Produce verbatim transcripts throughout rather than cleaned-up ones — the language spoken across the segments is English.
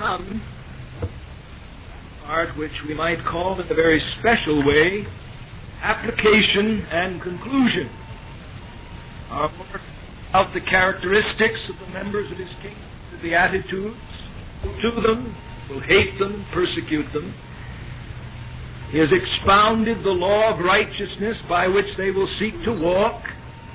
come, part which we might call in a very special way, application and conclusion. Our Lord out the characteristics of the members of His kingdom, the Beatitudes, to them, will hate them, persecute them. He has expounded the law of righteousness by which they will seek to walk.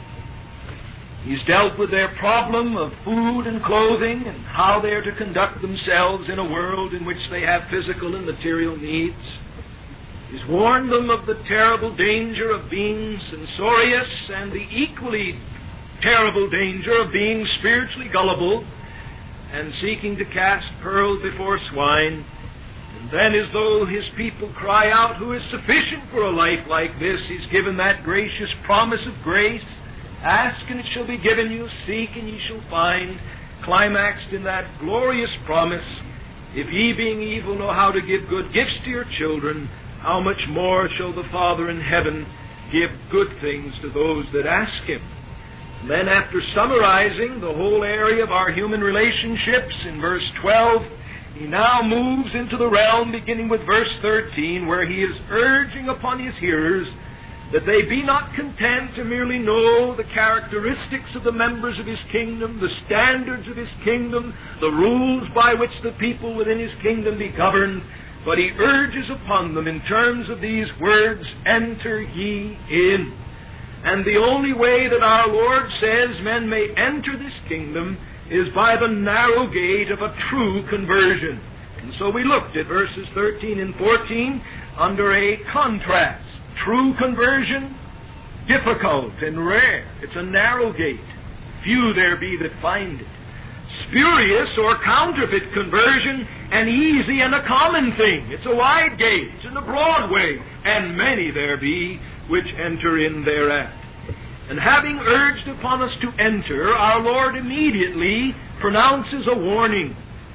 He's dealt with their problem of food and clothing and how they are to conduct themselves in a world in which they have physical and material needs. He's warned them of the terrible danger of being censorious and the equally terrible danger of being spiritually gullible and seeking to cast pearls before swine. And then, as though His people cry out, "Who is sufficient for a life like this?" He's given that gracious promise of grace. Ask and it shall be given you, seek and ye shall find, climaxed in that glorious promise, "If ye being evil know how to give good gifts to your children, how much more shall the Father in heaven give good things to those that ask Him?" And then, after summarizing the whole area of our human relationships in verse twelve, He now moves into the realm beginning with verse thirteen, where He is urging upon His hearers that they be not content to merely know the characteristics of the members of His kingdom, the standards of His kingdom, the rules by which the people within His kingdom be governed, but He urges upon them in terms of these words, "Enter ye in." And the only way that our Lord says men may enter this kingdom is by the narrow gate of a true conversion. And so we looked at verses thirteen and fourteen under a contrast. True conversion, difficult and rare. It's a narrow gate. Few there be that find it. Spurious or counterfeit conversion, an easy and a common thing. It's a wide gate and a broad way, and many there be which enter in thereat. And having urged upon us to enter, our Lord immediately pronounces a warning.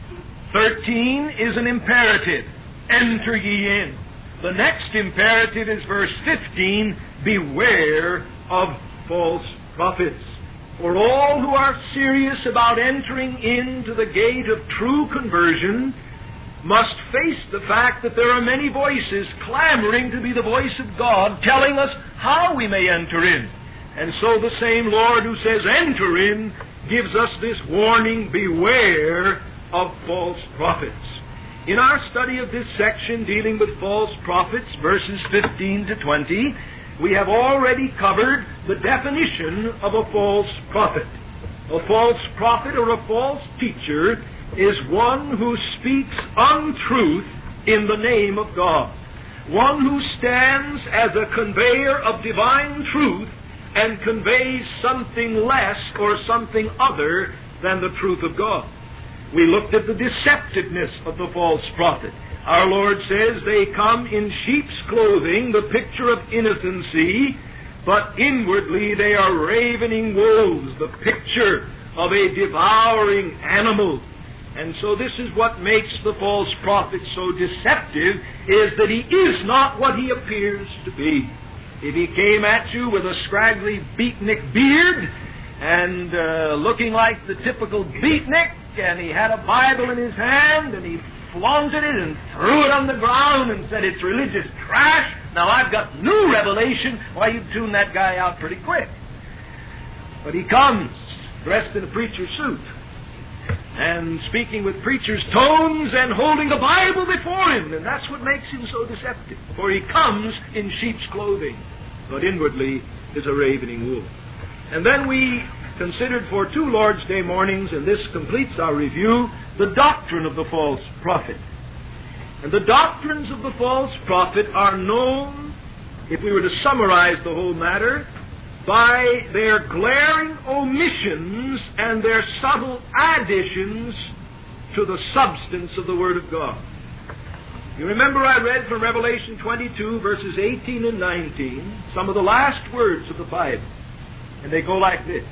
Thirteen is an imperative. Enter ye in. The next imperative is verse fifteen, "Beware of false prophets." For all who are serious about entering into the gate of true conversion must face the fact that there are many voices clamoring to be the voice of God, telling us how we may enter in. And so the same Lord who says, "Enter in," gives us this warning, "Beware of false prophets." In our study of this section dealing with false prophets, verses fifteen to twenty, we have already covered the definition of a false prophet. A false prophet or a false teacher is one who speaks untruth in the name of God. One who stands as a conveyor of divine truth and conveys something less or something other than the truth of God. We looked at the deceptiveness of the false prophet. Our Lord says they come in sheep's clothing, the picture of innocency, but inwardly they are ravening wolves, the picture of a devouring animal. And so this is what makes the false prophet so deceptive, is that he is not what he appears to be. If he came at you with a scraggly beatnik beard and uh, looking like the typical beatnik, and he had a Bible in his hand, and he flaunted it and threw it on the ground and said, "It's religious trash, now I've got new revelation," why, you'd tune that guy out pretty quick. But he comes dressed in a preacher's suit and speaking with preacher's tones and holding the Bible before him, and that's what makes him so deceptive. For he comes in sheep's clothing, but inwardly is a ravening wolf. And then we considered for two Lord's Day mornings, and this completes our review, the doctrine of the false prophet. And the doctrines of the false prophet are known, if we were to summarize the whole matter, by their glaring omissions and their subtle additions to the substance of the Word of God. You remember I read from Revelation twenty-two, verses eighteen and nineteen, some of the last words of the Bible. And they go like this.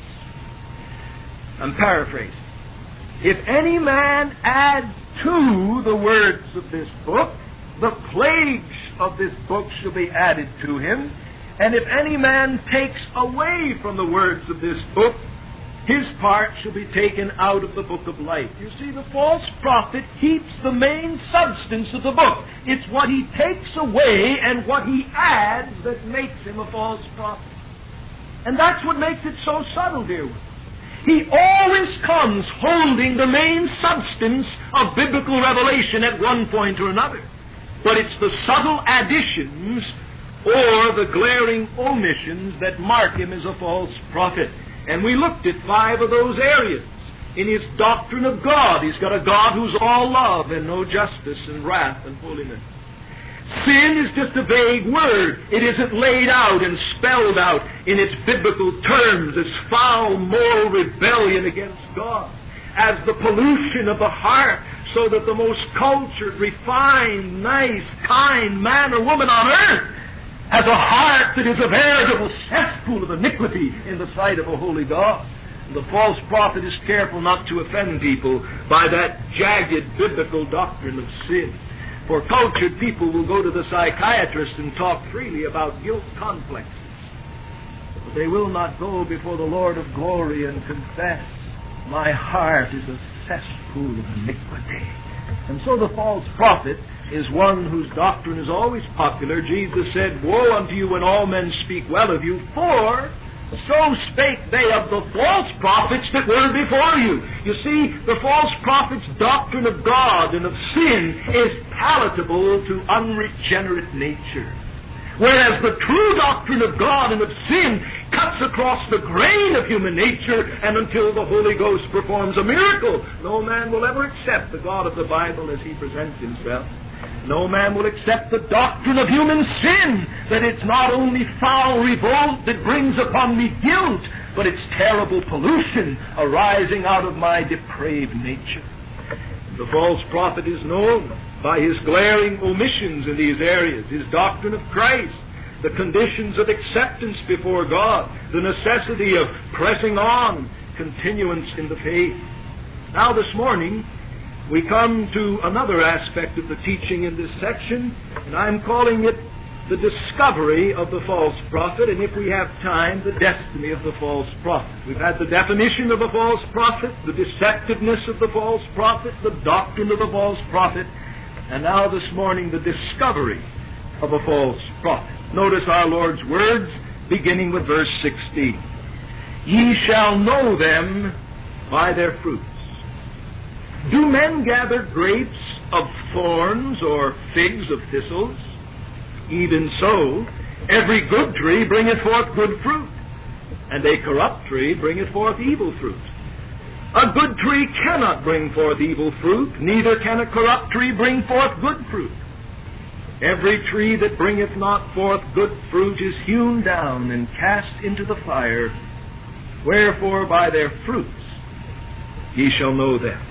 I'm paraphrasing. "If any man add to the words of this book, the plagues of this book shall be added to him. And if any man takes away from the words of this book, his part shall be taken out of the book of life. You see, the false prophet keeps the main substance of the book. It's what he takes away and what he adds that makes him a false prophet. And that's what makes it so subtle, dear ones. He always comes holding the main substance of biblical revelation at one point or another. But it's the subtle additions or the glaring omissions that mark him as a false prophet. And we looked at five of those areas. In his doctrine of God, he's got a God who's all love and no justice and wrath and holiness. Sin is just a vague word. It isn't laid out and spelled out in its biblical terms as foul moral rebellion against God, as the pollution of the heart, so that the most cultured, refined, nice, kind man or woman on earth has a heart that is a veritable cesspool of iniquity in the sight of a holy God. The false prophet is careful not to offend people by that jagged biblical doctrine of sin. For cultured people will go to the psychiatrist and talk freely about guilt complexes. But they will not go before the Lord of glory and confess, my heart is a cesspool of iniquity. And so the false prophet is one whose doctrine is always popular. Jesus said, woe unto you when all men speak well of you, for so spake they of the false prophets that were before you. You see, the false prophet's doctrine of God and of sin is palatable to unregenerate nature, whereas the true doctrine of God and of sin cuts across the grain of human nature, and until the Holy Ghost performs a miracle, no man will ever accept the God of the Bible as he presents himself. No man will accept the doctrine of human sin, that it's not only foul revolt that brings upon me guilt, but it's terrible pollution arising out of my depraved nature. The false prophet is known by his glaring omissions in these areas, his doctrine of Christ, the conditions of acceptance before God, the necessity of pressing on, continuance in the faith. Now this morning, we come to another aspect of the teaching in this section, and I'm calling it the discovery of the false prophet, and if we have time, the destiny of the false prophet. We've had the definition of a false prophet, the deceptiveness of the false prophet, the doctrine of the false prophet, and now this morning the discovery of a false prophet. Notice our Lord's words, beginning with verse sixteen. Ye shall know them by their fruits. Do men gather grapes of thorns or figs of thistles? Even so, every good tree bringeth forth good fruit, and a corrupt tree bringeth forth evil fruit. A good tree cannot bring forth evil fruit, neither can a corrupt tree bring forth good fruit. Every tree that bringeth not forth good fruit is hewn down and cast into the fire. Wherefore by their fruits ye shall know them.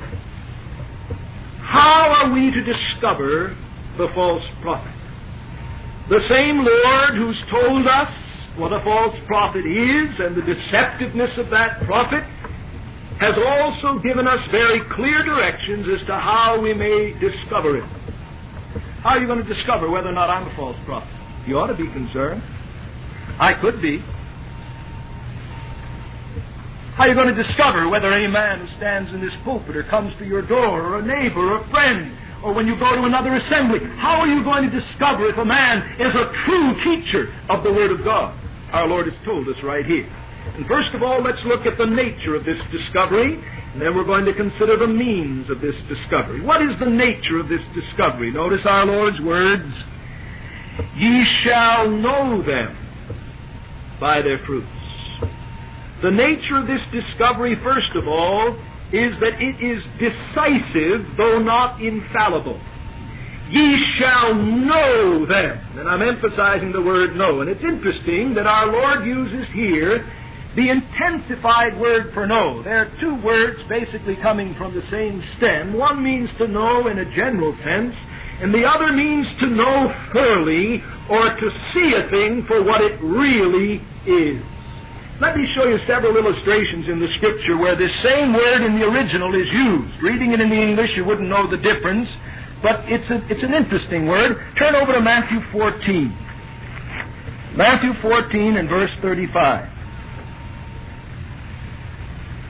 How are we to discover the false prophet? The same Lord who's told us what a false prophet is and the deceptiveness of that prophet has also given us very clear directions as to how we may discover it. How are you going to discover whether or not I'm a false prophet? You ought to be concerned. I could be. How are you going to discover whether any man who stands in this pulpit or comes to your door or a neighbor or a friend or when you go to another assembly, how are you going to discover if a man is a true teacher of the Word of God? Our Lord has told us right here. And first of all, let's look at the nature of this discovery, and then we're going to consider the means of this discovery. What is the nature of this discovery? Notice our Lord's words, ye shall know them by their fruits. The nature of this discovery, first of all, is that it is decisive, though not infallible. Ye shall know them. And I'm emphasizing the word know. And it's interesting that our Lord uses here the intensified word for know. There are two words basically coming from the same stem. One means to know in a general sense, and the other means to know thoroughly or to see a thing for what it really is. Let me show you several illustrations in the Scripture where this same word in the original is used. Reading it in the English, you wouldn't know the difference, but it's, a, it's an interesting word. Turn over to Matthew fourteen. Matthew fourteen and verse thirty-five.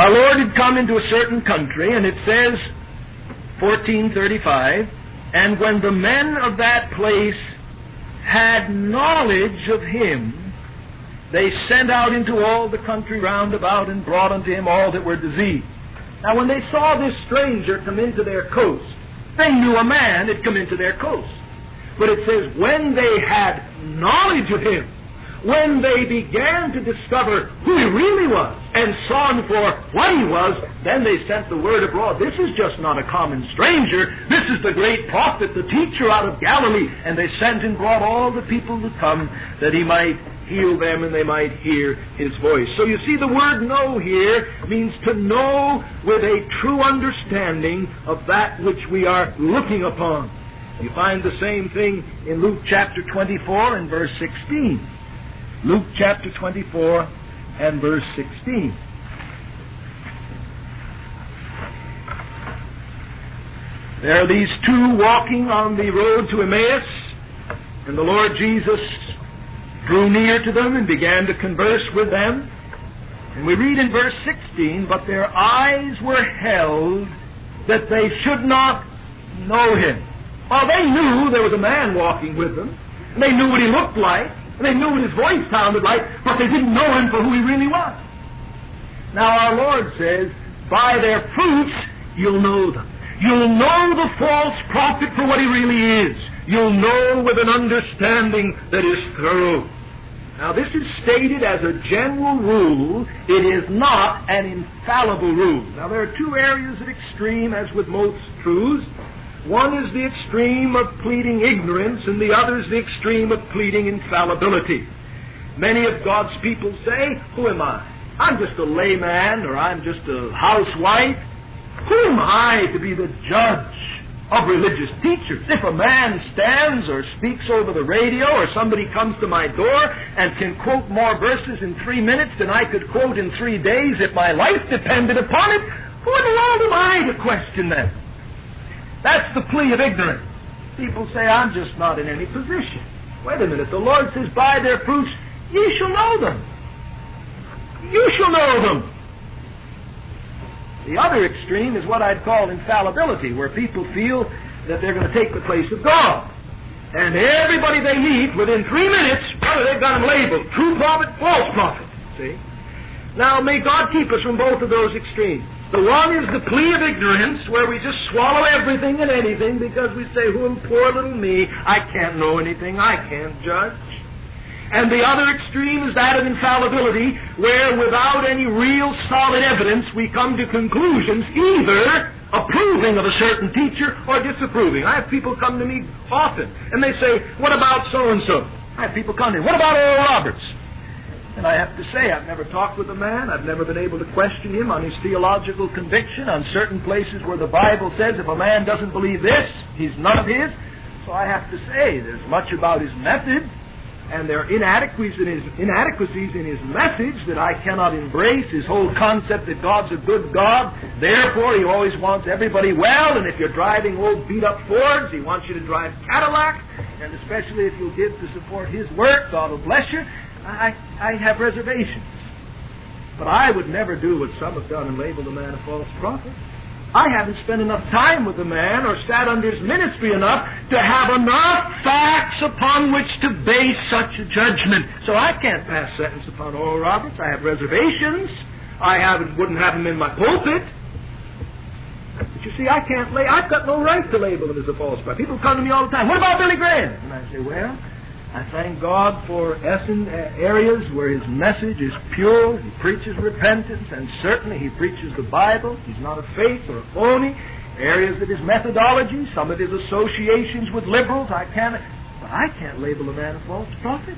Our Lord had come into a certain country, and it says, fourteen thirty-five, and when the men of that place had knowledge of him, they sent out into all the country round about and brought unto him all that were diseased. Now when they saw this stranger come into their coast, they knew a man had come into their coast. But it says, when they had knowledge of him, when they began to discover who he really was and saw him for what he was, then they sent the word abroad. This is just not a common stranger. This is the great prophet, the teacher out of Galilee. And they sent and brought all the people to come that he might heal them and they might hear his voice. So you see, the word know here means to know with a true understanding of that which we are looking upon. You find the same thing in Luke chapter twenty-four and verse sixteen. Luke chapter twenty-four and verse sixteen. There are these two walking on the road to Emmaus, and the Lord Jesus drew near to them and began to converse with them. And we read in verse sixteen, but their eyes were held that they should not know him. Well, they knew there was a man walking with them, and they knew what he looked like, and they knew what his voice sounded like, but they didn't know him for who he really was. Now our Lord says, by their fruits you'll know them. You'll know the false prophet for what he really is. You'll know with an understanding that is thorough. Now this is stated as a general rule. It is not an infallible rule. Now there are two areas of extreme, as with most truths. One is the extreme of pleading ignorance, and the other is the extreme of pleading infallibility. Many of God's people say, who am I? I'm just a layman, or I'm just a housewife. Who am I to be the judge of religious teachers? If a man stands or speaks over the radio, or somebody comes to my door and can quote more verses in three minutes than I could quote in three days if my life depended upon it, who in the world am I to question them? That's the plea of ignorance. People say, I'm just not in any position. Wait a minute, the Lord says, by their fruits ye shall know them. You shall know them. The other extreme is what I'd call infallibility, where people feel that they're going to take the place of God. And everybody they meet, within three minutes, brother, they've got them labeled. True prophet, false prophet. See? Now, may God keep us from both of those extremes. The one is the plea of ignorance, where we just swallow everything and anything because we say, who am poor little me? I can't know anything. I can't judge. And the other extreme is that of infallibility, where without any real solid evidence we come to conclusions either approving of a certain teacher or disapproving. I have people come to me often, and they say, what about so-and-so? I have people come to me, what about Oral Roberts? And I have to say, I've never talked with a man. I've never been able to question him on his theological conviction on certain places where the Bible says if a man doesn't believe this, he's none of his. So I have to say, there's much about his method, and there are inadequacies in his, inadequacies in his message that I cannot embrace. His whole concept that God's a good God, therefore he always wants everybody well, and if you're driving old beat-up Fords, he wants you to drive Cadillac, and especially if you'll give to support his work, God will bless you. I, I have reservations. But I would never do what some have done and label the man a false prophet. I haven't spent enough time with the man or sat under his ministry enough to have enough facts upon which to base such a judgment. So I can't pass sentence upon Oral Roberts. I have reservations. I haven't, wouldn't have him in my pulpit. But you see, I can't lay, I've got no right to label him as a false prophet. People come to me all the time, what about Billy Graham? And I say, well, I thank God for Essen, uh, areas where his message is pure. He preaches repentance, and certainly he preaches the Bible. He's not a fake or a phony. Areas of his methodology, some of his associations with liberals, I can't. But I can't label a man a false prophet.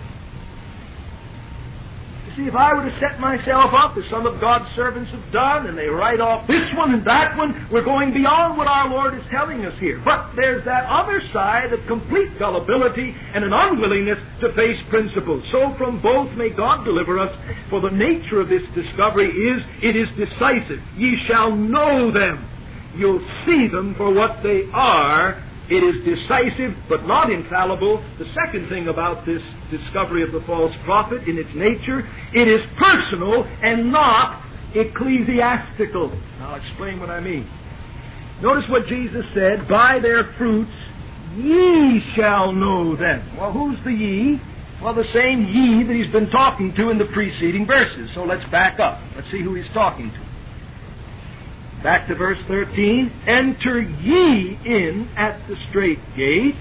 You see, if I were to set myself up as some of God's servants have done, and they write off this one and that one, we're going beyond what our Lord is telling us here. But there's that other side of complete gullibility and an unwillingness to face principles. So from both may God deliver us, for the nature of this discovery is, it is decisive. Ye shall know them. You'll see them for what they are. It is decisive, but not infallible. The second thing about this discovery of the false prophet in its nature, it is personal and not ecclesiastical. I'll explain what I mean. Notice what Jesus said, by their fruits ye shall know them. Well, who's the ye? Well, the same ye that he's been talking to in the preceding verses. So let's back up. Let's see who he's talking to. Back to verse thirteen. Enter ye in at the strait gate.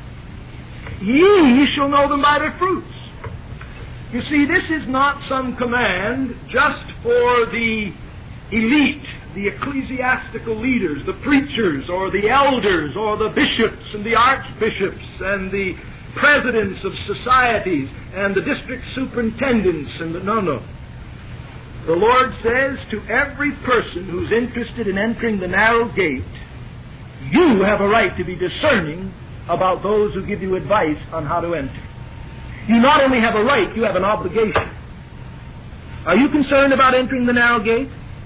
Ye shall know them by their fruits. You see, this is not some command just for the elite, the ecclesiastical leaders, the preachers, or the elders, or the bishops and the archbishops and the presidents of societies and the district superintendents and the, no, no. The Lord says to every person who's interested in entering the narrow gate, you have a right to be discerning about those who give you advice on how to enter. You not only have a right, you have an obligation. Are you concerned about entering the narrow gate?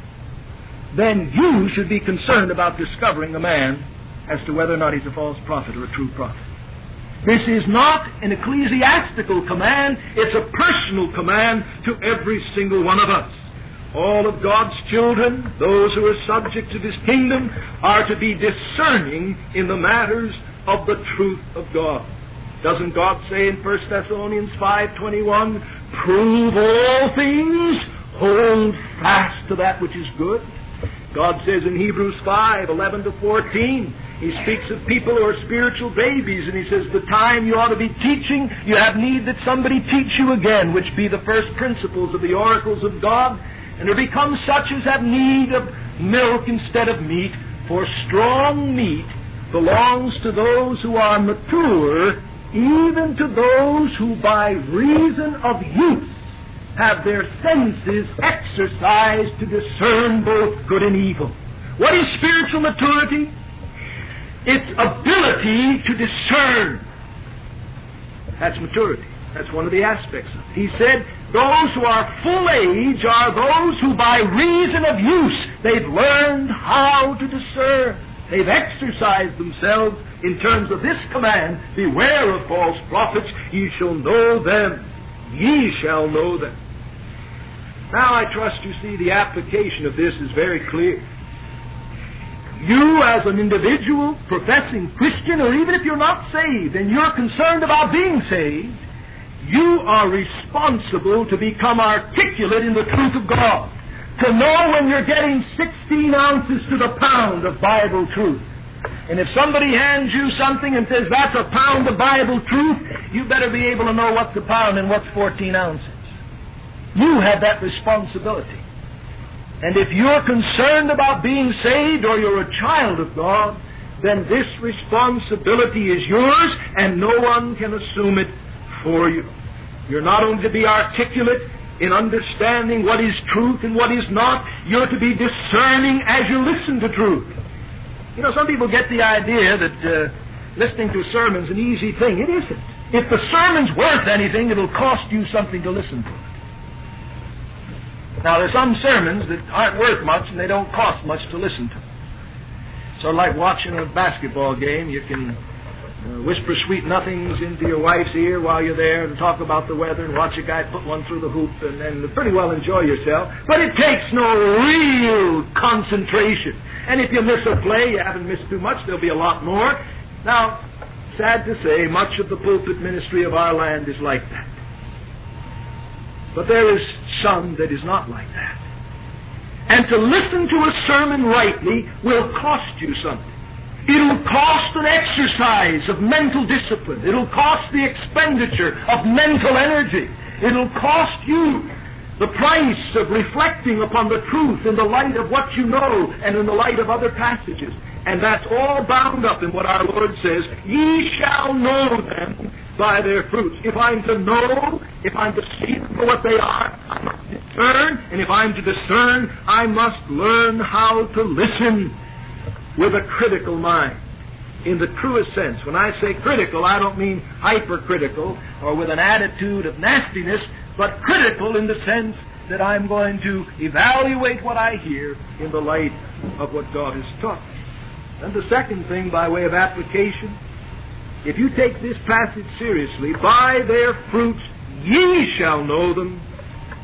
Then you should be concerned about discovering a man as to whether or not he's a false prophet or a true prophet. This is not an ecclesiastical command, it's a personal command to every single one of us. All of God's children, those who are subject to His kingdom, are to be discerning in the matters of the truth of God. Doesn't God say in First Thessalonians five twenty-one, prove all things, hold fast to that which is good? God says in Hebrews five eleven to fourteen, He speaks of people who are spiritual babies, and He says, the time you ought to be teaching, you have need that somebody teach you again, which be the first principles of the oracles of God, and there become such as have need of milk instead of meat, for strong meat belongs to those who are mature, even to those who by reason of use have their senses exercised to discern both good and evil. What is spiritual maturity? Its ability to discern. That's maturity. That's one of the aspects of it. He said, those who are full age are those who by reason of use, they've learned how to discern. They've exercised themselves in terms of this command, beware of false prophets, ye shall know them. Ye shall know them. Now I trust you see the application of this is very clear. You as an individual, professing Christian, or even if you're not saved and you're concerned about being saved, you are responsible to become articulate in the truth of God. To know when you're getting sixteen ounces to the pound of Bible truth. And if somebody hands you something and says, that's a pound of Bible truth, you better be able to know what's a pound and what's fourteen ounces. You have that responsibility. And if you're concerned about being saved or you're a child of God, then this responsibility is yours and no one can assume it for you. You're not only to be articulate in understanding what is truth and what is not, you're to be discerning as you listen to truth. You know, some people get the idea that uh, listening to a sermon's an easy thing. It isn't. If the sermon's worth anything, it'll cost you something to listen to it. Now, there's some sermons that aren't worth much and they don't cost much to listen to. So like watching a basketball game, you can uh, whisper sweet nothings into your wife's ear while you're there and talk about the weather and watch a guy put one through the hoop and then pretty well enjoy yourself. But it takes no real concentration. And if you miss a play, you haven't missed too much, there'll be a lot more. Now, sad to say, much of the pulpit ministry of our land is like that. But there is some that is not like that. And to listen to a sermon rightly will cost you something. It'll cost an exercise of mental discipline. It'll cost the expenditure of mental energy. It'll cost you the price of reflecting upon the truth in the light of what you know and in the light of other passages. And that's all bound up in what our Lord says, ye shall know them by their fruits. If I'm to know, if I'm to see them for what they are, I must discern. And if I'm to discern, I must learn how to listen with a critical mind. In the truest sense. When I say critical, I don't mean hypercritical or with an attitude of nastiness, but critical in the sense that I'm going to evaluate what I hear in the light of what God has taught me. And the second thing, by way of application, if you take this passage seriously, by their fruits ye shall know them.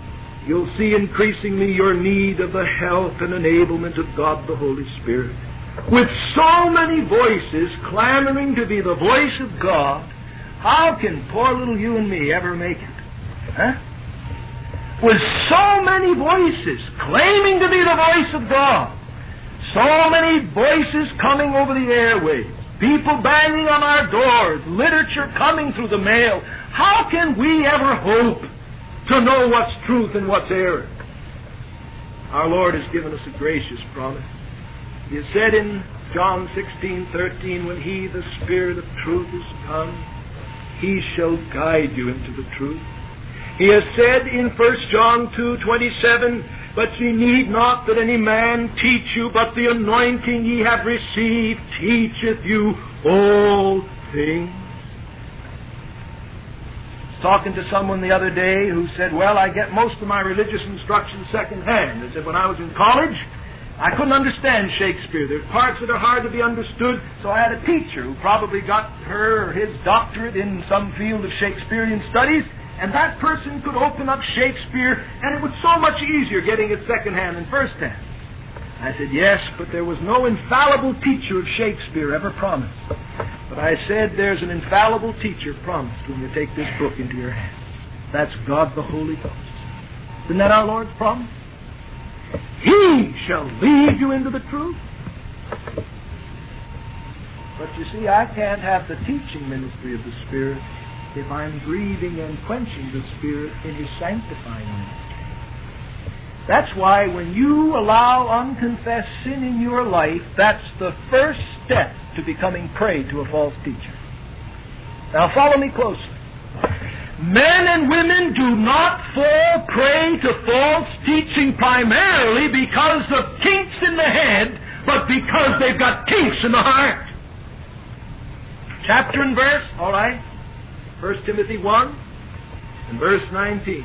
you'll see increasingly your need of the help and enablement of God the Holy Spirit. With so many voices clamoring to be the voice of God, how can poor little you and me ever make it? Huh? With so many voices claiming to be the voice of God, so many voices coming over the airwaves, people banging on our doors, literature coming through the mail, how can we ever hope to know what's truth and what's error? Our Lord has given us a gracious promise. He has said in John sixteen thirteen, when He, the Spirit of truth, is come, He shall guide you into the truth. He has said in First John two twenty-seven, but ye need not that any man teach you, but the anointing ye have received teacheth you all things. I was talking to someone the other day who said, well, I get most of my religious instruction secondhand. They said, when I was in college, I couldn't understand Shakespeare. There's parts that are hard to be understood, so I had a teacher who probably got her or his doctorate in some field of Shakespearean studies, and that person could open up Shakespeare, and it was so much easier getting it secondhand than firsthand. I said, yes, but there was no infallible teacher of Shakespeare ever promised. But I said, there's an infallible teacher promised when you take this book into your hands. That's God the Holy Ghost. Isn't that our Lord's promise? He shall lead you into the truth. But you see, I can't have the teaching ministry of the Spirit if I'm grieving and quenching the Spirit in His sanctifying ministry. That's why when you allow unconfessed sin in your life, that's the first step to becoming prey to a false teacher. Now follow me closely. Men and women do not fall prey to false teaching primarily because of kinks in the head, but because they've got kinks in the heart. Chapter and verse, all right. First Timothy one and verse nineteen.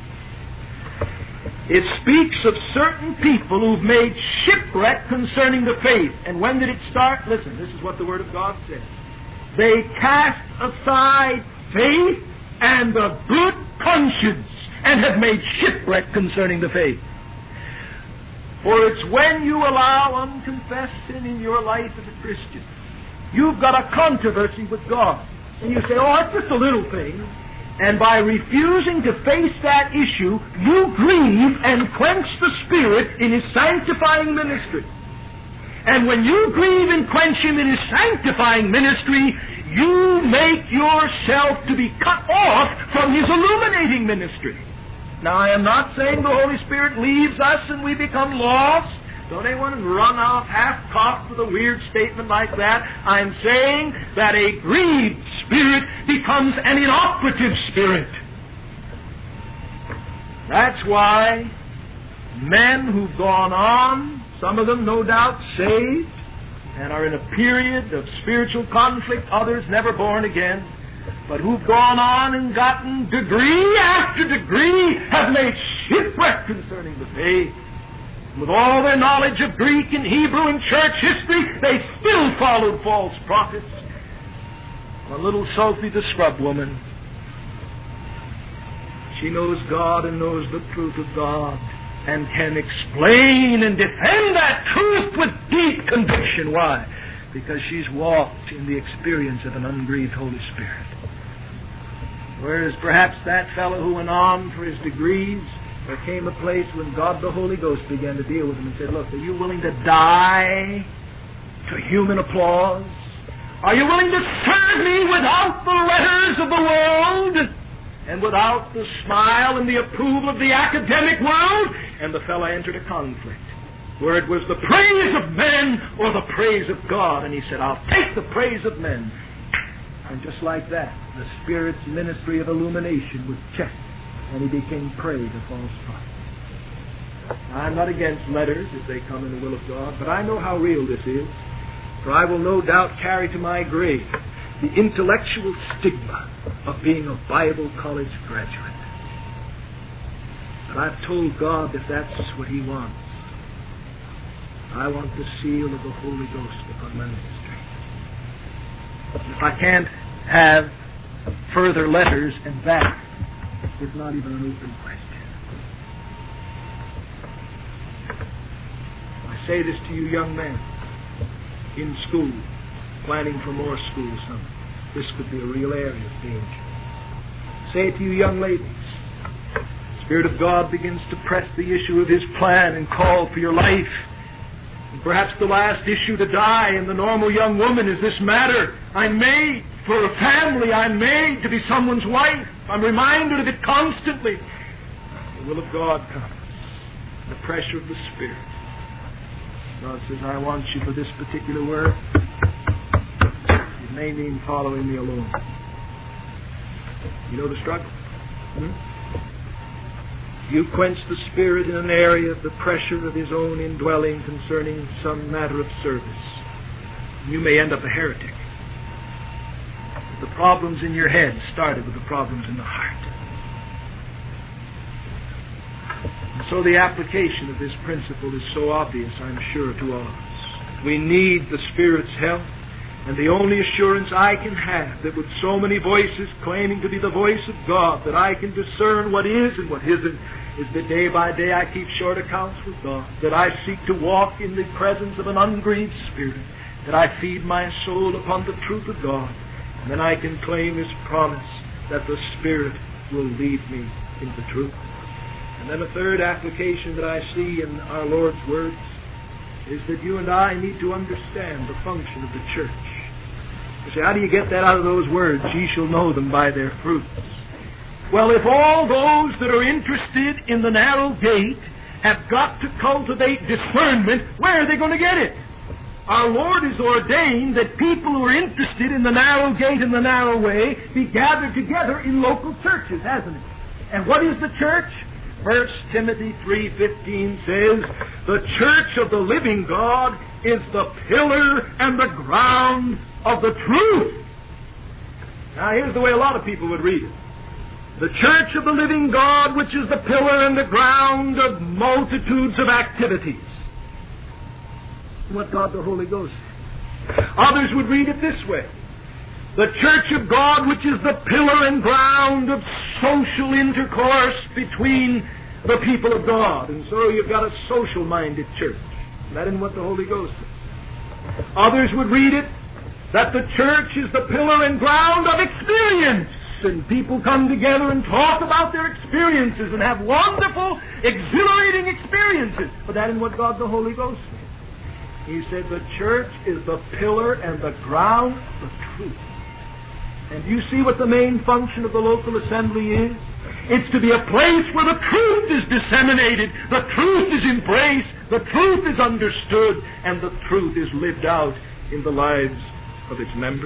It speaks of certain people who've made shipwreck concerning the faith. And when did it start? Listen, this is what the Word of God says. They cast aside faith and the good conscience, and have made shipwreck concerning the faith. For it's when you allow unconfessed sin in your life as a Christian, you've got a controversy with God. And you say, oh, it's just a little thing. And by refusing to face that issue, you grieve and quench the Spirit in His sanctifying ministry. And when you grieve and quench Him in His sanctifying ministry, you make yourself to be cut off from His illuminating ministry. Now, I am not saying the Holy Spirit leaves us and we become lost. Don't anyone run off half-cocked with a weird statement like that. I'm saying that a grieved spirit becomes an inoperative spirit. That's why men who've gone on, some of them no doubt saved, and are in a period of spiritual conflict, others never born again, but who've gone on and gotten degree after degree, have made shipwreck concerning the faith. With all their knowledge of Greek and Hebrew and church history, they still followed false prophets. A little Sophie the scrub woman, she knows God and knows the truth of God, and can explain and defend that truth with deep conviction. Why? Because she's walked in the experience of an ungrieved Holy Spirit. Whereas perhaps that fellow who went on for his degrees, there came a place when God the Holy Ghost began to deal with him and said, look, are you willing to die to human applause? Are you willing to serve me without the letters of the world and without the smile and the approval of the academic world? And the fellow entered a conflict where it was the praise of men or the praise of God. And he said, I'll take the praise of men. And just like that, the Spirit's ministry of illumination was checked, and he became prey to false prophets. I'm not against letters if they come in the will of God, but I know how real this is, for I will no doubt carry to my grave the intellectual stigma of being a Bible college graduate. But I've told God if that's what He wants, I want the seal of the Holy Ghost upon my ministry. If I can't have further letters, and that is not even an open question. I say this to you young men in school, planning for more school summer. This could be a real area of danger. Say it to you young ladies. The Spirit of God begins to press the issue of His plan and call for your life. And perhaps the last issue to die in the normal young woman is this matter. I'm made for a family. I'm made to be someone's wife. I'm reminded of it constantly. The will of God comes. The pressure of the Spirit. God says, I want you for this particular work. It may mean following me alone. You know the struggle? Hmm? You quench the Spirit in an area of the pressure of His own indwelling concerning some matter of service. You may end up a heretic. The problems in your head started with the problems in the heart. And so the application of this principle is so obvious, I'm sure, to all of us. We need the Spirit's help, and the only assurance I can have that with so many voices claiming to be the voice of God, that I can discern what is and what isn't, is that day by day I keep short accounts with God, that I seek to walk in the presence of an ungrieved Spirit, that I feed my soul upon the truth of God, and then I can claim His promise that the Spirit will lead me into truth. And then a third application that I see in our Lord's words is that you and I need to understand the function of the church. You say, how do you get that out of those words? Ye shall know them by their fruits. Well, if all those that are interested in the narrow gate have got to cultivate discernment, where are they going to get it? Our Lord has ordained that people who are interested in the narrow gate and the narrow way be gathered together in local churches, hasn't it? And what is the church? First Timothy three fifteen says, the church of the living God is the pillar and the ground of the truth. Now here's the way a lot of people would read it. The church of the living God, which is the pillar and the ground of multitudes of activities. What God the Holy Ghost said. Others would read it this way. The church of God, which is the pillar and ground of social intercourse between the people of God. And so you've got a social-minded church. That isn't what the Holy Ghost says. Others would read it that the church is the pillar and ground of experience. And people come together and talk about their experiences and have wonderful, exhilarating experiences. But that isn't what God the Holy Ghost said. He said the church is the pillar and the ground of the truth. And you see what the main function of the local assembly is? It's to be a place where the truth is disseminated, the truth is embraced, the truth is understood, and the truth is lived out in the lives of its members.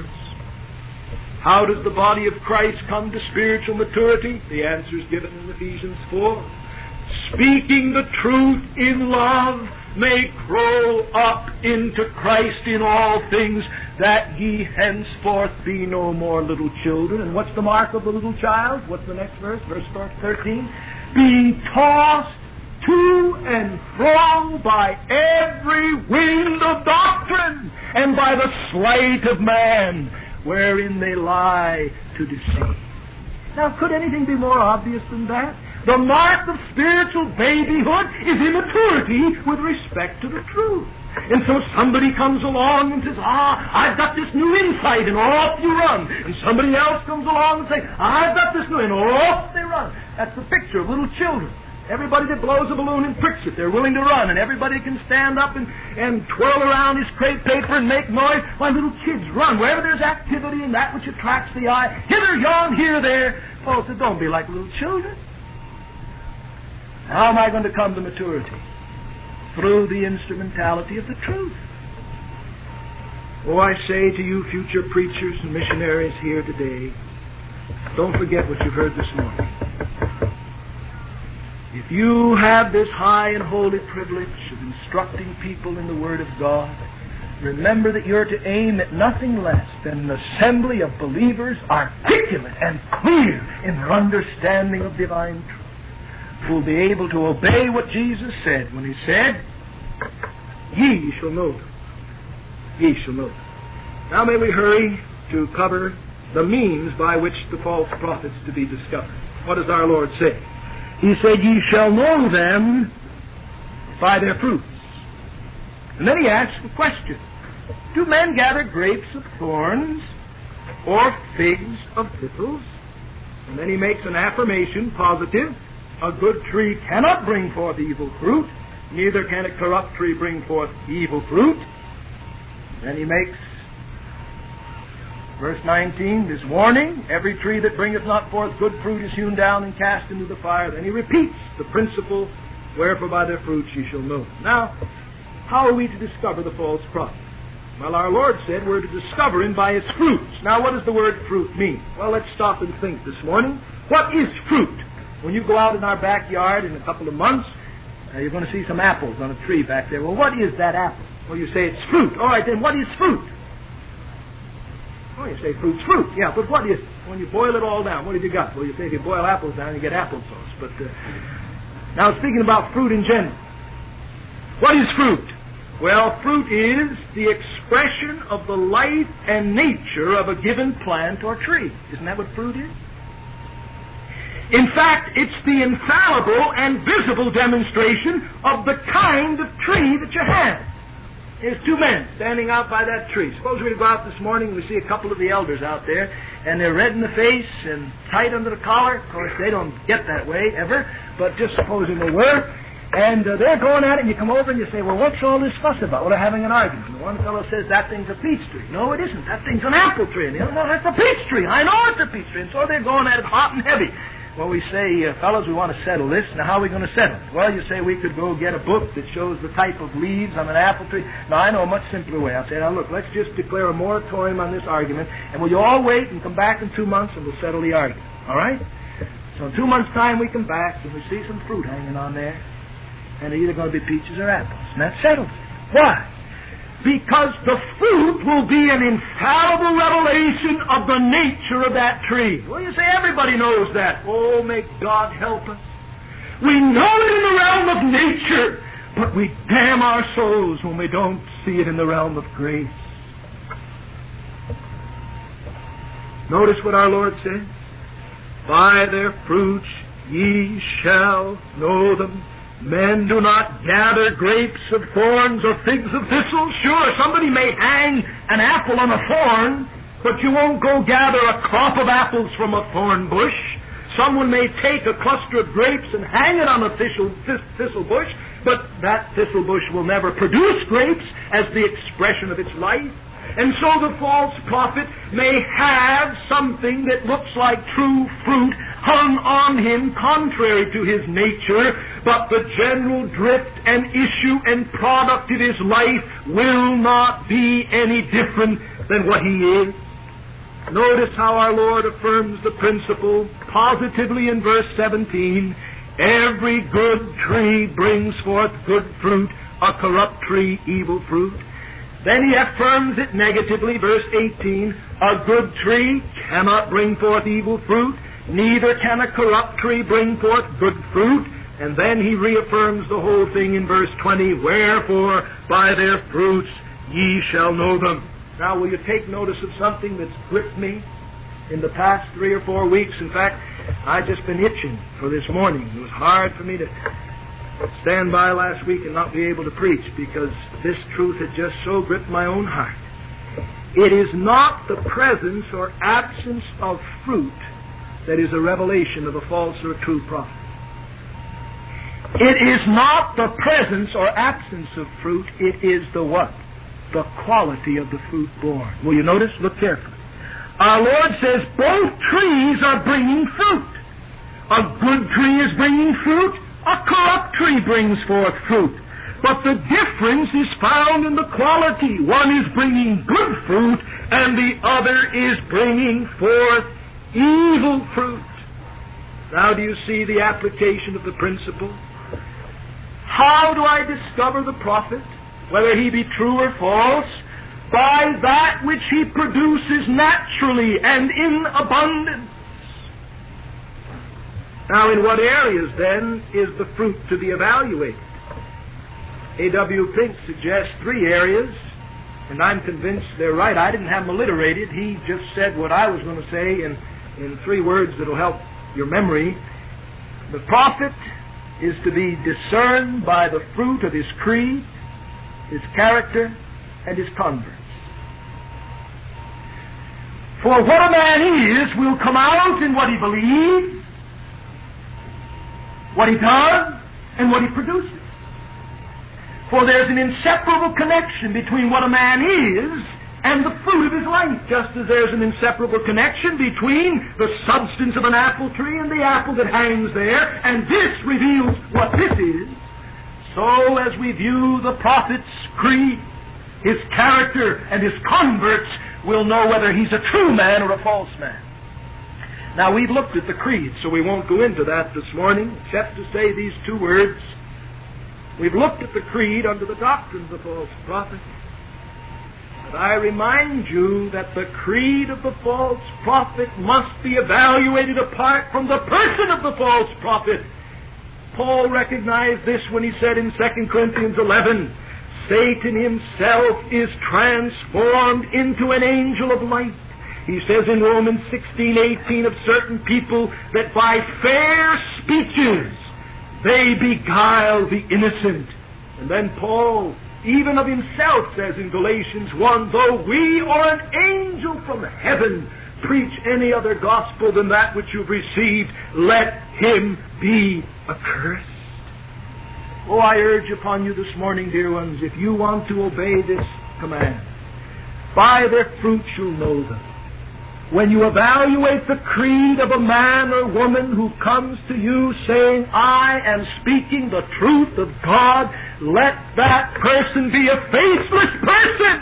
How does the body of Christ come to spiritual maturity? The answer is given in Ephesians four. Speaking the truth in love may grow up into Christ in all things, that ye henceforth be no more little children. And what's the mark of the little child? What's the next verse? Verse thirteen. Being tossed to and fro by every wind of doctrine, and by the sleight of man, wherein they lie to deceive. Now, could anything be more obvious than that? The mark of spiritual babyhood is immaturity with respect to the truth. And so somebody comes along and says, ah, I've got this new insight, and off you run. And somebody else comes along and says, I've got this new, and off they run. That's the picture of little children. Everybody that blows a balloon and pricks it, they're willing to run. And everybody can stand up and, and twirl around his crepe paper and make noise. Why, little kids run wherever there's activity and that which attracts the eye. Hither, yon, here, there. Paul said, don't be like little children. How am I going to come to maturity? Through the instrumentality of the truth. Oh, I say to you, future preachers and missionaries here today, don't forget what you've heard this morning. If you have this high and holy privilege of instructing people in the Word of God, remember that you're to aim at nothing less than an assembly of believers articulate and clear in their understanding of divine truth, who will be able to obey what Jesus said when He said, ye shall know them. Ye shall know them. Now may we hurry to cover the means by which the false prophets to be discovered. What does our Lord say? He said, ye shall know them by their fruits. And then he asks the question, do men gather grapes of thorns or figs of thistles? And then he makes an affirmation, positive. A good tree cannot bring forth evil fruit, neither can a corrupt tree bring forth evil fruit. Then he makes, verse nineteen, this warning, every tree that bringeth not forth good fruit is hewn down and cast into the fire. Then he repeats the principle, wherefore by their fruits ye shall know. Now, how are we to discover the false prophet? Well, our Lord said we're to discover him by his fruits. Now, what does the word fruit mean? Well, let's stop and think this morning. What is fruit? When you go out in our backyard in a couple of months, uh, you're going to see some apples on a tree back there. Well, what is that apple? Well, you say it's fruit. All right, then what is fruit? Well, you say fruit's fruit. Yeah, but what is it? When you boil it all down, what have you got? Well, you say if you boil apples down, you get applesauce. But uh, now, speaking about fruit in general, what is fruit? Well, fruit is the expression of the life and nature of a given plant or tree. Isn't that what fruit is? In fact, it's the infallible and visible demonstration of the kind of tree that you have. There's two men standing out by that tree. Suppose we go out this morning and we see a couple of the elders out there, and they're red in the face and tight under the collar. Of course, they don't get that way ever, but just supposing they were. And uh, they're going at it, and you come over and you say, well, what's all this fuss about? Well, they're having an argument. And the one fellow says, that thing's a peach tree. No, it isn't. That thing's an apple tree. And the other, no, that's a peach tree. I know it's a peach tree. And so they're going at it hot and heavy. Well, we say, uh, fellows, we want to settle this. Now, how are we going to settle it? Well, you say we could go get a book that shows the type of leaves on an apple tree. Now, I know a much simpler way. I'll say, now, look, let's just declare a moratorium on this argument, and will you all wait and come back in two months, and we'll settle the argument. All right? So in two months' time, we come back, and we see some fruit hanging on there, and they're either going to be peaches or apples. And that settles it. Why? Because the fruit will be an infallible revelation of the nature of that tree. Well, you say everybody knows that. Oh, may God help us. We know it in the realm of nature, but we damn our souls when we don't see it in the realm of grace. Notice what our Lord says. By their fruits ye shall know them. Men do not gather grapes of thorns or figs of thistles. Sure, somebody may hang an apple on a thorn, but you won't go gather a crop of apples from a thorn bush. Someone may take a cluster of grapes and hang it on a thistle, thistle bush, but that thistle bush will never produce grapes as the expression of its life. And so the false prophet may have something that looks like true fruit hung on him contrary to his nature, but the general drift and issue and product of his life will not be any different than what he is. Notice how our Lord affirms the principle positively in verse seventeen. Every good tree brings forth good fruit, a corrupt tree evil fruit. Then he affirms it negatively, verse eighteen, a good tree cannot bring forth evil fruit, neither can a corrupt tree bring forth good fruit. And then he reaffirms the whole thing in verse twenty, wherefore by their fruits ye shall know them. Now, will you take notice of something that's gripped me in the past three or four weeks? In fact, I've just been itching for this morning. It was hard for me to stand by last week and not be able to preach because this truth had just so gripped my own heart. It is not the presence or absence of fruit that is a revelation of a false or true prophet. It is not the presence or absence of fruit, it is the what? The quality of the fruit borne. Will you notice? Look carefully. Our Lord says both trees are bringing fruit. A good tree is bringing fruit. A corrupt tree brings forth fruit. But the difference is found in the quality. One is bringing good fruit, and the other is bringing forth evil fruit. Now do you see the application of the principle? How do I discover the prophet, whether he be true or false? By that which he produces naturally and in abundance. Now, in what areas, then, is the fruit to be evaluated? A W Pink suggests three areas, and I'm convinced they're right. I didn't have them alliterated. He just said what I was going to say in, in three words that will help your memory. The prophet is to be discerned by the fruit of his creed. his character, and his converts. For what a man is will come out in what he believes, what he does, and what he produces. For there's an inseparable connection between what a man is and the fruit of his life, just as there's an inseparable connection between the substance of an apple tree and the apple that hangs there, and this reveals what this is. So as we view the prophet's creed, his character, and his converts, we'll know whether he's a true man or a false man. Now, we've looked at the creed, so we won't go into that this morning, except to say these two words. We've looked at the creed under the doctrine of the false prophet. But I remind you that the creed of the false prophet must be evaluated apart from the person of the false prophet. Paul recognized this when he said in Second Corinthians eleven, Satan himself is transformed into an angel of light. He says in Romans sixteen eighteen of certain people that by fair speeches they beguile the innocent. And then Paul, even of himself, says in Galatians one, though we or an angel from heaven preach any other gospel than that which you've received, let him be accursed. Oh, I urge upon you this morning, dear ones, if you want to obey this command, by their fruits you'll know them. When you evaluate the creed of a man or woman who comes to you saying, I am speaking the truth of God, let that person be a faithless person.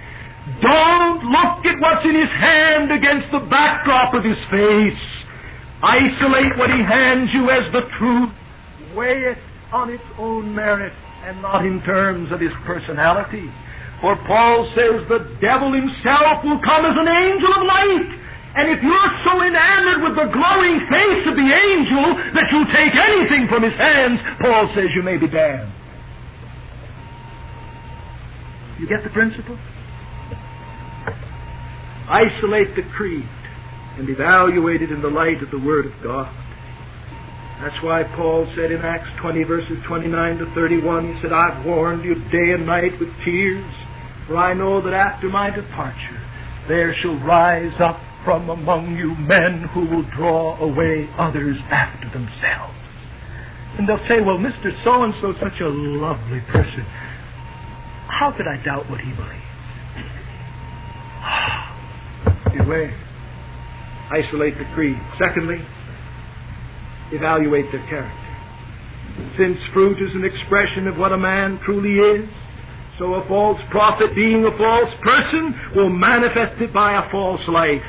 Don't look at what's in his hand against the backdrop of his face. Isolate what he hands you as the truth. Weigh it on its own merit and not in terms of his personality. For Paul says the devil himself will come as an angel of light. And if you're so enamored with the glowing face of the angel that you take anything from his hands, Paul says you may be damned. You get the principle? Isolate the creed and evaluate it in the light of the Word of God. That's why Paul said in Acts twenty, verses twenty-nine to thirty-one, he said, I've warned you day and night with tears, for I know that after my departure there shall rise up from among you men who will draw away others after themselves. And they'll say, well, Mister So-and-so, such a lovely person. How could I doubt what he believes? Beware. Isolate the creed. Secondly, evaluate their character. Since fruit is an expression of what a man truly is, so a false prophet, being a false person, will manifest it by a false life.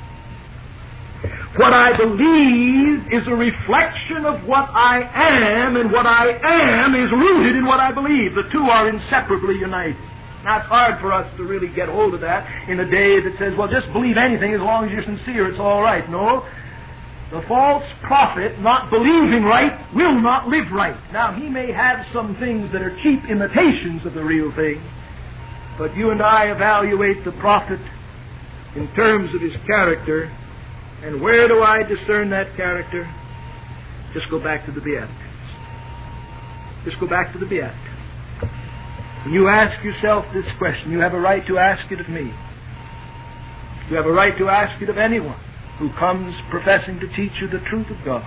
What I believe is a reflection of what I am, and what I am is rooted in what I believe. The two are inseparably united. Now, it's hard for us to really get hold of that in a day that says, well, just believe anything as long as you're sincere, it's all right. No. The false prophet, not believing right, will not live right. Now, he may have some things that are cheap imitations of the real thing, but you and I evaluate the prophet in terms of his character. And where do I discern that character? Just go back to the Beatitudes. Just go back to the Beatitudes. And you ask yourself this question. You have a right to ask it of me. You have a right to ask it of anyone who comes professing to teach you the truth of God.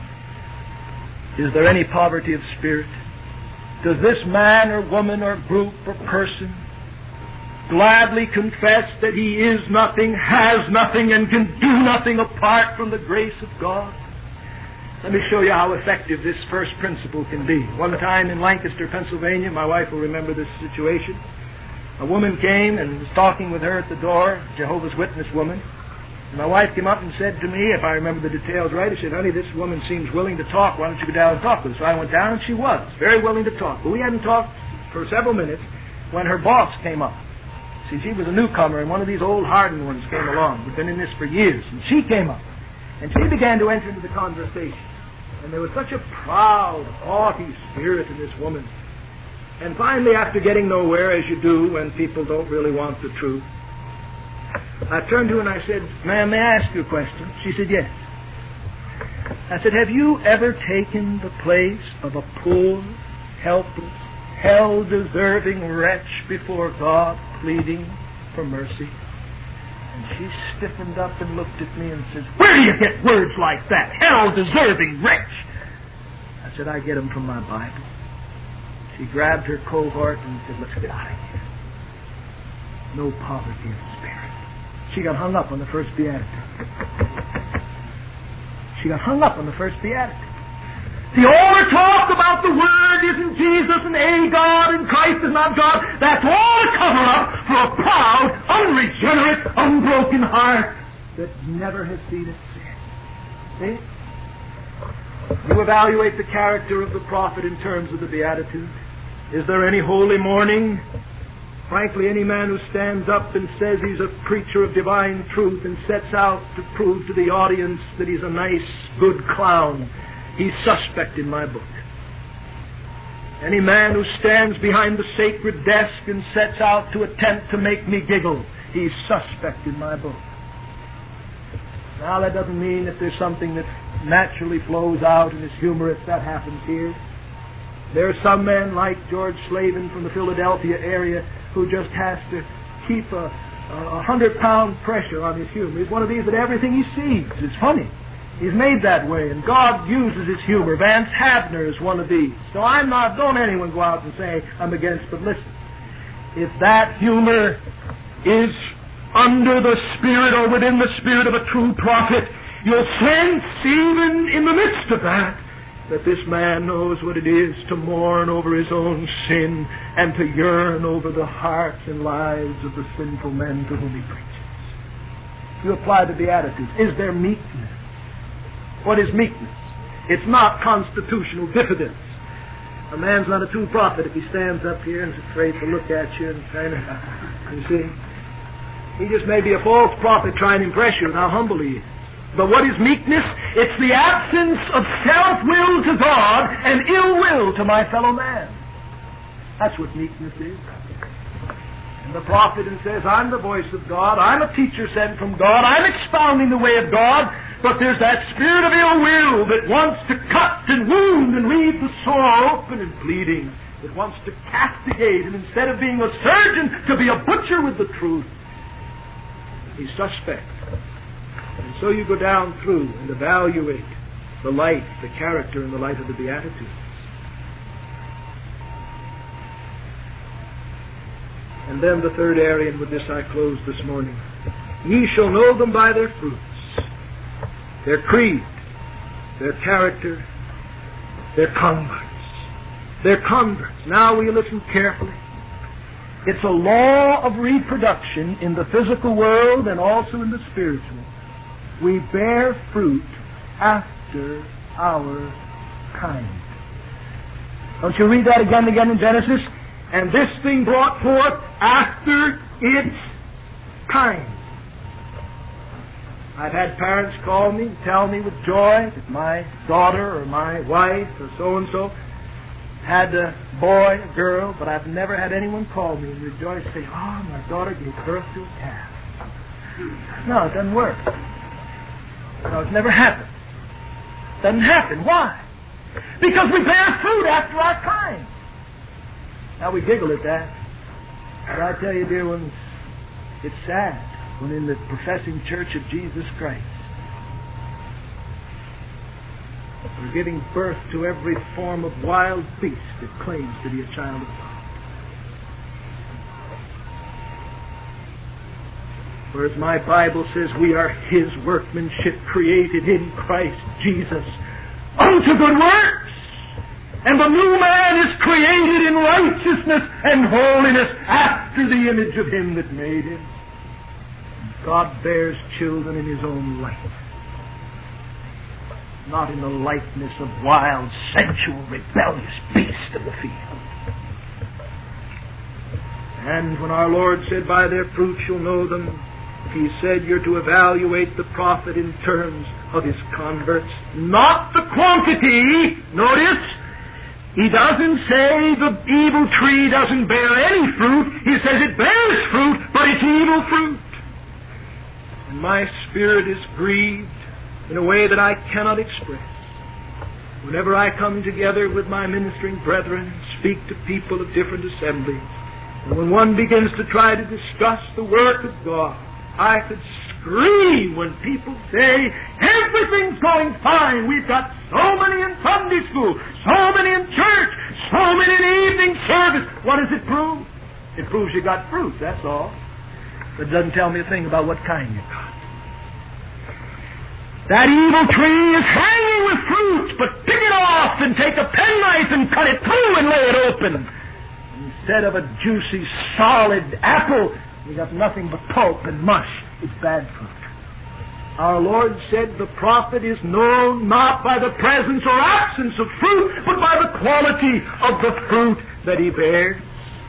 Is there any poverty of spirit? Does this man or woman or group or person gladly confess that he is nothing, has nothing, and can do nothing apart from the grace of God? Let me show you how effective this first principle can be. One time in Lancaster, Pennsylvania, my wife will remember this situation. A woman came and was talking with her at the door, Jehovah's Witness woman. And my wife came up and said to me, if I remember the details right, she said, honey, this woman seems willing to talk. Why don't you go down and talk with her? So I went down, and she was very willing to talk. But we hadn't talked for several minutes when her boss came up. See, she was a newcomer, and one of these old hardened ones came along. We'd been in this for years. And she came up, and she began to enter into the conversation. And there was such a proud, haughty spirit in this woman. And finally, after getting nowhere, as you do when people don't really want the truth, I turned to her and I said, ma'am, may I ask you a question? She said, yes. I said, have you ever taken the place of a poor, helpless, hell-deserving wretch before God, pleading for mercy. And she stiffened up and looked at me and says, "Where do you get words like that? Hell-deserving wretch." I said, "I get them from my Bible." She grabbed her cohort and said, "Let's get out of here." No poverty of spirit. She got hung up on the first beatitude. She got hung up on the first beatitude. See, all the talk about the Word isn't Jesus and a God and Christ is not God. That's all a cover-up for a proud, unregenerate, unbroken heart that never has seen its sin. See? You evaluate the character of the prophet in terms of the Beatitude. Is there any holy morning? Frankly, any man who stands up and says he's a preacher of divine truth and sets out to prove to the audience that he's a nice, good clown, he's suspect in my book. Any man who stands behind the sacred desk and sets out to attempt to make me giggle, he's suspect in my book. Now, that doesn't mean that there's something that naturally flows out and is humorous. That happens here. There are some men like George Slavin from the Philadelphia area who just has to keep a, a hundred-pound pressure on his humor. He's one of these that everything he sees is funny. He's made that way, and God uses his humor. Vance Havner is one of these. So I'm not, don't anyone go out and say I'm against, but listen. If that humor is under the spirit or within the spirit of a true prophet, you'll sense even in the midst of that that this man knows what it is to mourn over his own sin and to yearn over the hearts and lives of the sinful men to whom he preaches. You apply the Beatitudes. Is there meekness? What is meekness? It's not constitutional diffidence. A man's not a true prophet if he stands up here and is afraid to look at you and kind of, you see. He just may be a false prophet trying to impress you with how humble he is. But what is meekness? It's the absence of self-will to God and ill will to my fellow man. That's what meekness is. And the prophet says, I'm the voice of God, I'm a teacher sent from God, I'm expounding the way of God, but there's that spirit of ill will that wants to cut and wound and leave the sore open and bleeding, that wants to castigate, and instead of being a surgeon, to be a butcher with the truth. He's suspect. And so you go down through and evaluate the life, the character, and the life of the Beatitudes. And then the third area, and with this I close this morning. Ye shall know them by their fruits, their creed, their character, their converts. Their converts. Now will you listen carefully? It's a law of reproduction in the physical world and also in the spiritual. We bear fruit after our kind. Don't you read that again and again in Genesis? And this thing brought forth after its kind. I've had parents call me, tell me with joy that my daughter or my wife or so-and-so had a boy, a girl, but I've never had anyone call me and rejoice and say, oh, my daughter gave birth to a calf. No, it doesn't work. No, it's never happened. It doesn't happen. Why? Because we bear fruit after our kind. Now we giggle at that. But I tell you, dear ones, it's sad when in the professing church of Jesus Christ we're giving birth to every form of wild beast that claims to be a child of God. Whereas my Bible says we are His workmanship created in Christ Jesus unto good works. And the new man is created in righteousness and holiness after the image of Him that made him. God bears children in His own likeness, not in the likeness of wild, sensual, rebellious beasts of the field. And when our Lord said, by their fruits you'll know them, He said you're to evaluate the prophet in terms of his converts, not the quantity. Notice, He doesn't say the evil tree doesn't bear any fruit. He says it bears fruit, but it's evil fruit. And my spirit is grieved in a way that I cannot express Whenever I come together with my ministering brethren, speak to people of different assemblies, and when one begins to try to discuss the work of God, I could scream when people say, everything's going fine. We've got so many in Sunday school, so many in church, so many in evening service. What does it prove? It proves you got fruit, that's all. But it doesn't tell me a thing about what kind you got. That evil tree is hanging with fruit, but pick it off and take a penknife and cut it through and lay it open. Instead of a juicy, solid apple, you got nothing but pulp and mush. It's bad fruit. Our Lord said the prophet is known not by the presence or absence of fruit, but by the quality of the fruit that he bears.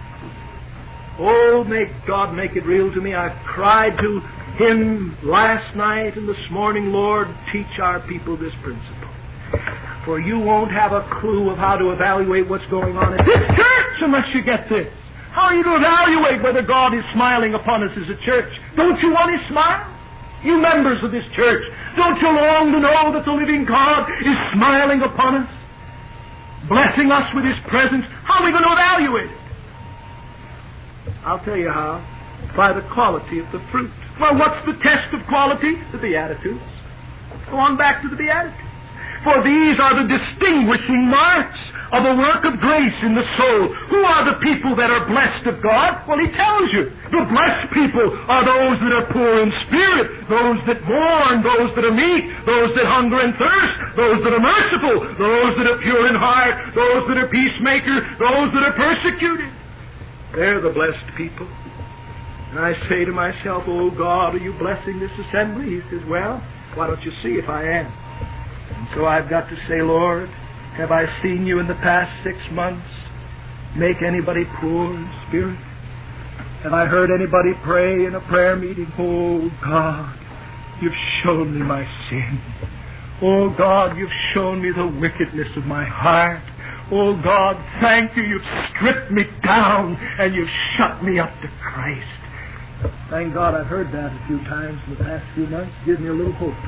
Oh, may God make it real to me. I've cried to Him last night and this morning, Lord, teach our people this principle. For you won't have a clue of how to evaluate what's going on in this church unless you get this. How are you to evaluate whether God is smiling upon us as a church? Don't you want His smile? You members of this church, don't you long to know that the living God is smiling upon us, blessing us with His presence? How are we going to evaluate it? I'll tell you how. By the quality of the fruit. Well, what's the test of quality? The Beatitudes. Go on back to the Beatitudes. For these are the distinguishing marks of a work of grace in the soul. Who are the people that are blessed of God? Well, He tells you. The blessed people are those that are poor in spirit, those that mourn, those that are meek, those that hunger and thirst, those that are merciful, those that are pure in heart, those that are peacemakers, those that are persecuted. They're the blessed people. And I say to myself, oh God, are you blessing this assembly? He says, well, why don't you see if I am? And so I've got to say, Lord, have I seen you in the past six months make anybody poor in spirit? Have I heard anybody pray in a prayer meeting? Oh God, you've shown me my sin. Oh God, you've shown me the wickedness of my heart. Oh God, thank you, you've stripped me down and you've shut me up to Christ. Thank God I've heard that a few times in the past few months. Gives me a little hope.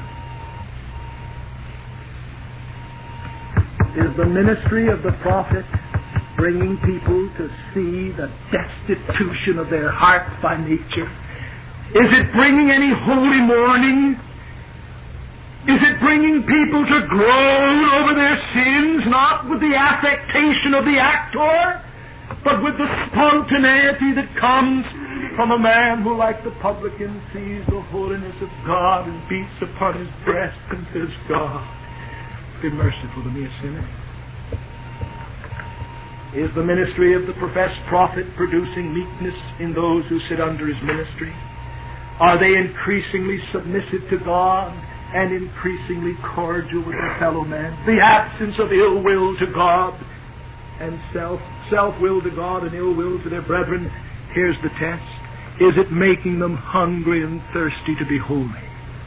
Is the ministry of the prophet bringing people to see the destitution of their hearts by nature? Is it bringing any holy mourning? Is it bringing people to groan over their sins, not with the affectation of the actor, but with the spontaneity that comes from a man who, like the publican, sees the holiness of God and beats upon his breast and says, God, be merciful to me, a sinner? Is the ministry of the professed prophet producing meekness in those who sit under his ministry? Are they increasingly submissive to God and increasingly cordial with their fellow men? The absence of ill will to God and self, self-will to God and ill will to their brethren. Here's the test. Is it making them hungry and thirsty to be holy?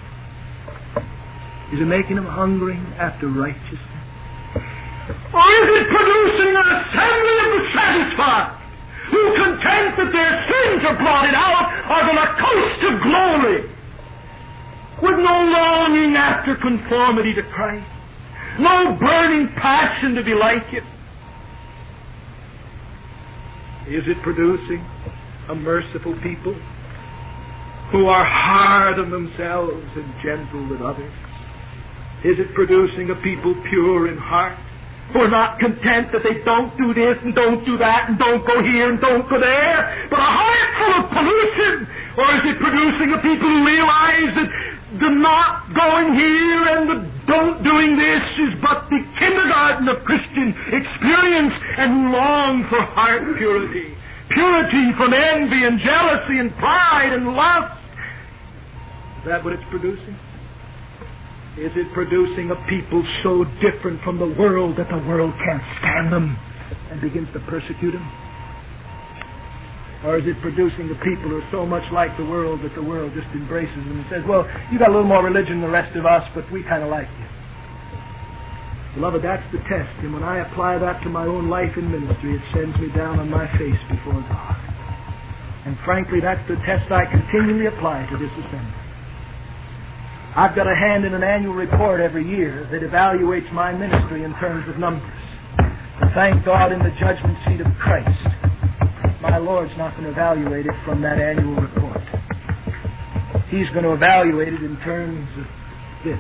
Is it making them hungry after righteousness? Or is it producing an assembly of the satisfied, who, content that their sins are blotted out, are going to coast to glory, with no longing after conformity to Christ, no burning passion to be like Him? Is it producing a merciful people who are hard on themselves and gentle with others? Is it producing a people pure in heart, who are not content that they don't do this and don't do that and don't go here and don't go there, but a heart full of pollution? Or is it producing a people who realize that the not going here and the don't doing this is but the kindergarten of Christian experience, and long for heart purity? Purity from envy and jealousy and pride and lust. Is that what it's producing? Is it producing a people so different from the world that the world can't stand them and begins to persecute them? Or is it producing a people who are so much like the world that the world just embraces them and says, well, you got a little more religion than the rest of us, but we kind of like you? Beloved, that's the test. And when I apply that to my own life and ministry, it sends me down on my face before God. And frankly, that's the test I continually apply to this assembly. I've got a hand in an annual report every year that evaluates my ministry in terms of numbers. And thank God in the judgment seat of Christ, my Lord's not going to evaluate it from that annual report. He's going to evaluate it in terms of this.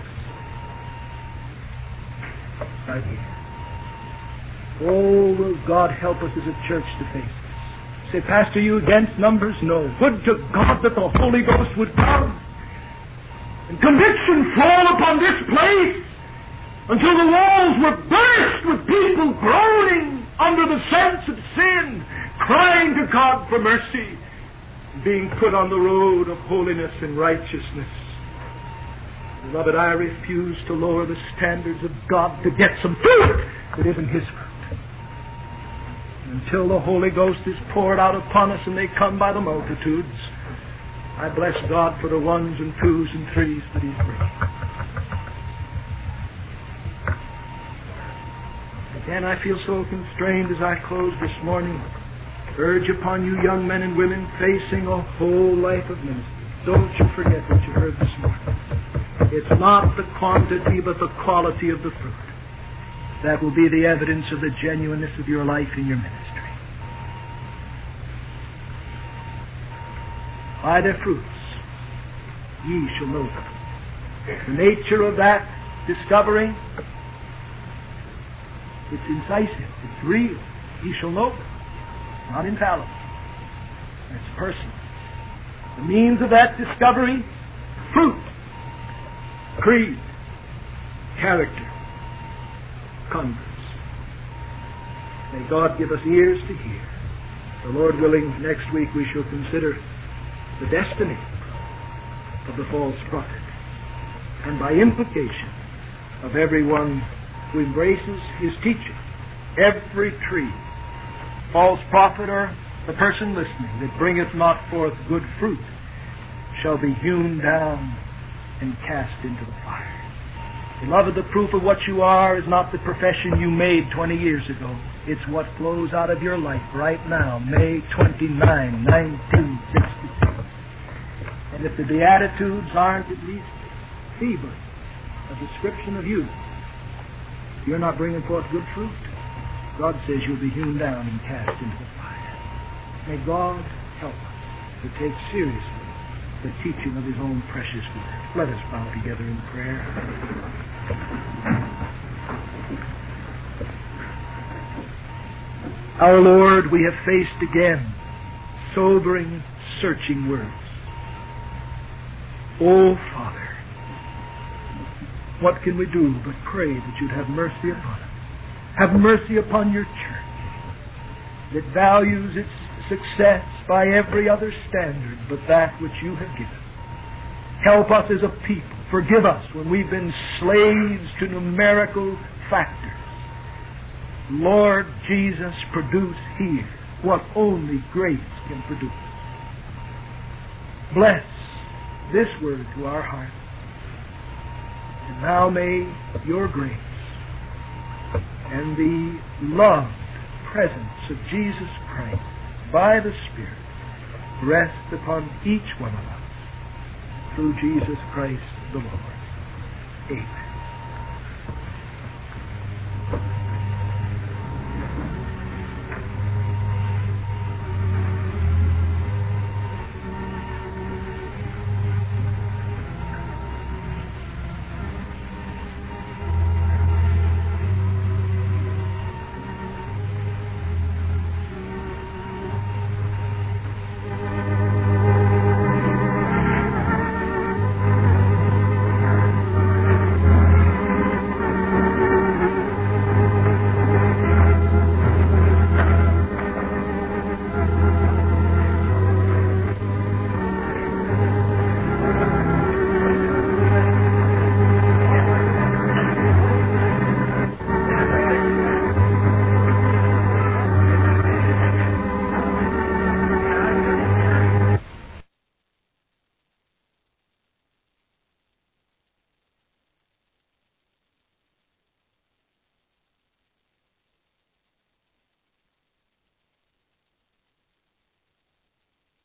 Right here. Oh, will God help us as a church to face this. Say, Pastor, you against numbers? No. Would to God that the Holy Ghost would come and conviction fall upon this place until the walls were burst with people groaning under the sense of sin, crying to God for mercy, being put on the road of holiness and righteousness. Beloved, I refuse to lower the standards of God to get some fruit that isn't His fruit. Until the Holy Ghost is poured out upon us and they come by the multitudes, I bless God for the ones and twos and threes that He's bringing. Again, I feel so constrained as I close this morning. Urge upon you young men and women facing a whole life of ministry. Don't you forget what you heard this morning. It's not the quantity but the quality of the fruit that will be the evidence of the genuineness of your life in your ministry. By their fruits ye shall know them. The nature of that discovery, it's incisive, it's real. Ye shall know them. Not infallible. It's personal. The means of that discovery, fruit, creed, character, converts. May God give us ears to hear. The Lord willing, next week we shall consider the destiny of the false prophet, and by implication of everyone who embraces his teaching. Every tree, false prophet or the person listening, that bringeth not forth good fruit shall be hewn down and cast into the fire. Beloved, the proof of what you are is not the profession you made twenty years ago. It's what flows out of your life right now, May twenty-ninth, nineteen sixty-two. And if the Beatitudes aren't at least feeble, a description of you, you're not bringing forth good fruit, God says you'll be hewn down and cast into the fire. May God help us to take seriously the teaching of His own precious word. Let us bow together in prayer. Our Lord, we have faced again sobering, searching words. Oh, Father, what can we do but pray that You'd have mercy upon us? Have mercy upon Your church that values its success by every other standard but that which You have given. Help us as a people. Forgive us when we've been slaves to numerical factors. Lord Jesus, produce here what only grace can produce. Bless this word to our hearts. And now may Your grace and the loved presence of Jesus Christ by the Spirit rest upon each one of us through Jesus Christ the Lord. Amen.